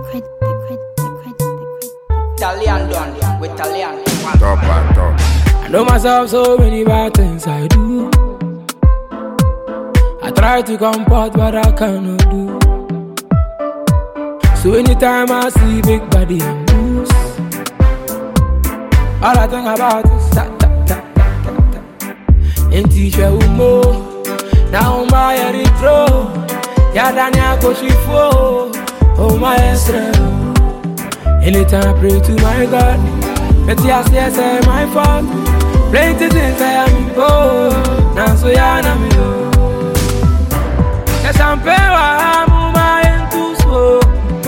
Italian done with Italian. Top. I know myself so many bad things I do. I try to comport what I cannot do. So anytime I see big body and loose, all I think about is ta. In teacher umo, now my erythro, yadanya koshifo, oh my Israel. Anytime I pray to my God, but yes, my fault. Plenty things I am go, now so yana me go. Yes, I'm pewa, muma entu so.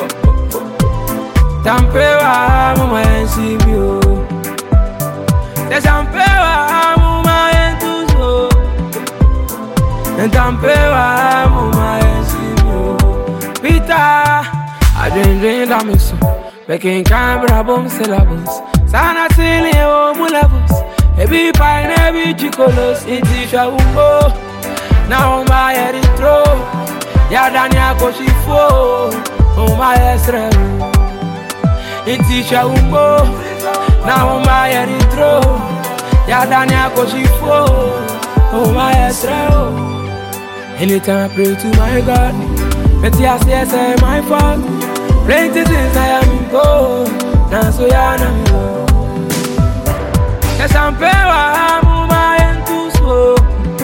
Tampewa, muma ensibio. Yes, I'm pewa, muma entu so. And tampewa, muma ensibio. Peter, I dream that me so. Making camera boom syllables. Sana silly o mulabus. Every pine, every chicolos. Intisha umbo. Now my erythro. Yadanya koshifo. Oh my Israel. Intisha umbo. Now my erythro. Yadanya koshifo. Oh my Israel. Anytime I pray to my God, but yes, my fault. Plenty things I am go, now so yana me go. Yes, I'm pewa, muma entu so.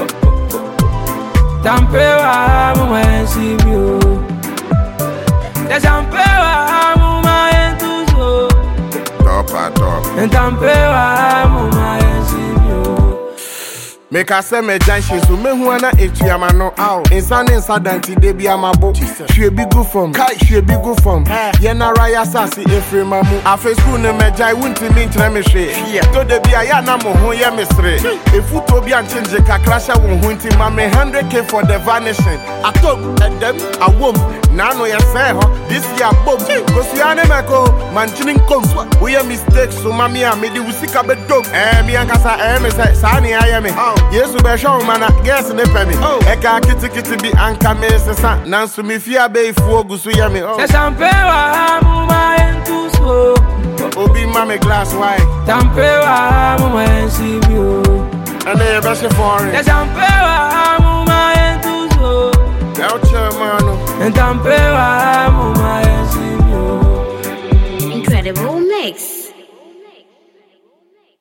Tampewa, muma ensibio. Yes, I'm pewa, muma entu so. Top. And tampewa, muma ensibio. Make a say me janshi so me huana etuama no aw insane sadanti de bia mabo hwe bi gu fom hwe bi gu fom ye na raya sase efrema mu afa school ne mejai wunti mi nkyere me hwe to de bia ya na mo ho ye mesre efuto bia nchenje kakra sha wo ho nti ma me 100k for the vanishing atop and them awom na no ye say ho this year bob kosiane meko manchinin kom we ye mistake so mami a me di usika be dog me ankasa me say sa ne aye me Yesu be show mana guess ne pemi eka kiti bi anka me sesa nanso me fia be ifu ogusu ye me Se sampewa muma entu so obi ma me glass wine tampewa muma ensibio and they be se foreign Se sampewa muma entu so El Chamano and tampewa muma ensibio. Incredible mix.